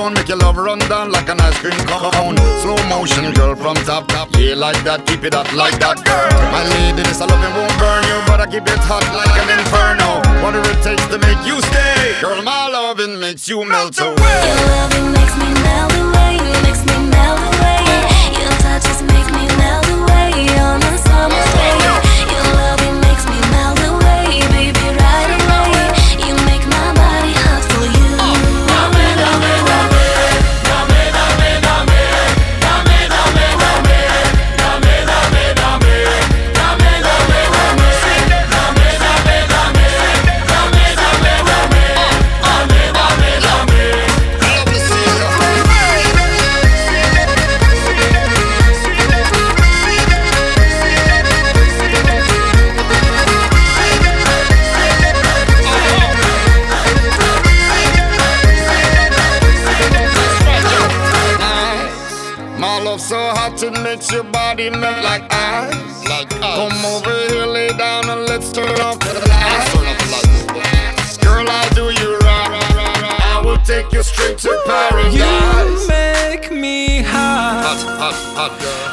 down, make your love run down like an ice cream cone. Slow motion, girl, from top, yeah, like that, keep it up like that, girl. My lady, this loving won't burn you, but I keep it hot like an inferno. Whatever it takes to make you stay, girl, my loving makes you melt away. Your loving makes me melt away, makes me melt away. Your touches make me melt away on a summer day. Your loving makes me melt away, baby, right away. You make my body hot for you. Dame, dame, dame, dame, dame, dame, dame, dame, dame, dame, dame, dame, dame, dame, dame, dame, My love so hot it makes your body melt like ice. Come over here, lay down and let's turn off the lights. Girl, I'll do you right. I will take you straight to paradise. You make me hot. Hot, hot, hot, girl.